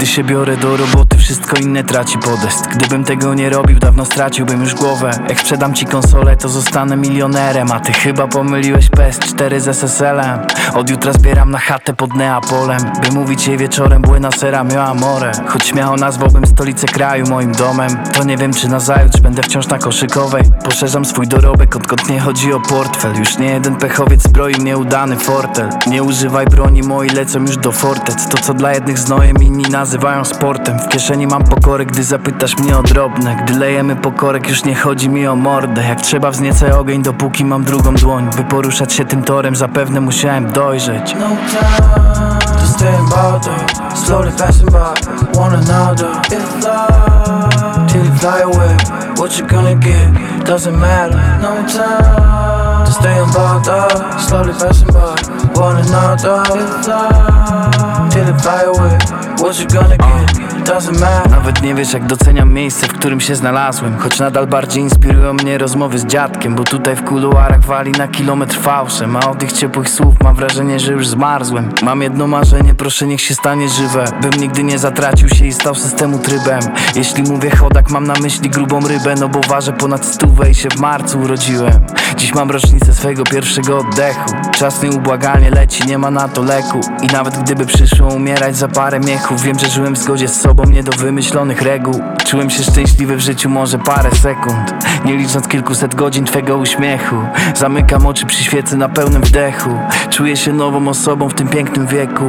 Gdy się biorę do roboty, wszystko inne traci podest. Gdybym tego nie robił, dawno straciłbym już głowę. Jak sprzedam ci konsolę, to zostanę milionerem. A ty chyba pomyliłeś PS4 z SSL-em. Od jutra zbieram na chatę pod Neapolem, by mówić jej wieczorem buenas era mio amore. Choć śmiało nazwałbym stolicę kraju moim domem, to nie wiem czy nazajutrz będę wciąż na koszykowej. Poszerzam swój dorobek, odkąd nie chodzi o portfel. Już nie jeden pechowiec zbroi mnie udany fortel. Nie używaj broni, moi lecą już do fortec. To co dla jednych znojem, inni nazywają sportem. W kieszeni mam pokorę, gdy zapytasz mnie o drobne. Gdy lejemy pokorek, już nie chodzi mi o mordę. Jak trzeba wzniecę ogień, dopóki mam drugą dłoń. By poruszać się tym torem, zapewne musiałem dojrzeć. No time to stay in bother, slowly passing by one another. It's love till you fly away. What you gonna get? Doesn't matter. No time to stay in bother, slowly passing by one another. It's love till you fly away. What you gonna get? Doesn't matter. Nawet nie wiesz jak doceniam miejsce, w którym się znalazłem. Choć nadal bardziej inspirują mnie rozmowy z dziadkiem, bo tutaj w kuluarach wali na kilometr fałszem. A od tych ciepłych słów mam wrażenie, że już zmarzłem. Mam jedno marzenie, proszę niech się stanie żywe, bym nigdy nie zatracił się i stał systemu trybem. Jeśli mówię chodak, mam na myśli grubą rybę, no bo ważę ponad 100 i się w marcu urodziłem. Dziś mam rocznicę swojego pierwszego oddechu. Czas nieubłagalnie leci, nie ma na to leku. I nawet gdyby przyszło umierać za parę miechów, wiem, że żyłem w zgodzie z sobą, nie do wymyślonych reguł. Czułem się szczęśliwy w życiu może parę sekund, nie licząc kilkuset godzin twego uśmiechu. Zamykam oczy przy świecy na pełnym wdechu. Czuję się nową osobą w tym pięknym wieku.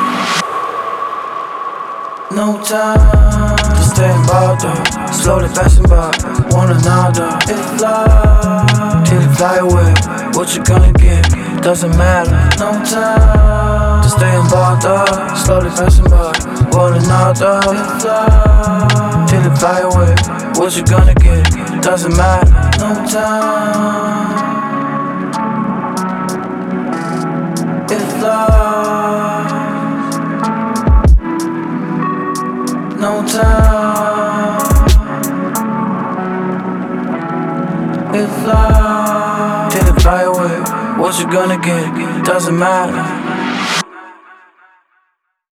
No time to stay in bother, slowly passing by one another. It's love till you fly away. What you gonna get? Doesn't matter. No time to stay in bother, slowly passing by one another. It's love till you fly away. What you gonna get? Doesn't matter. No time. It's love. No time. It's love till you fly away. What you gonna get? Doesn't matter.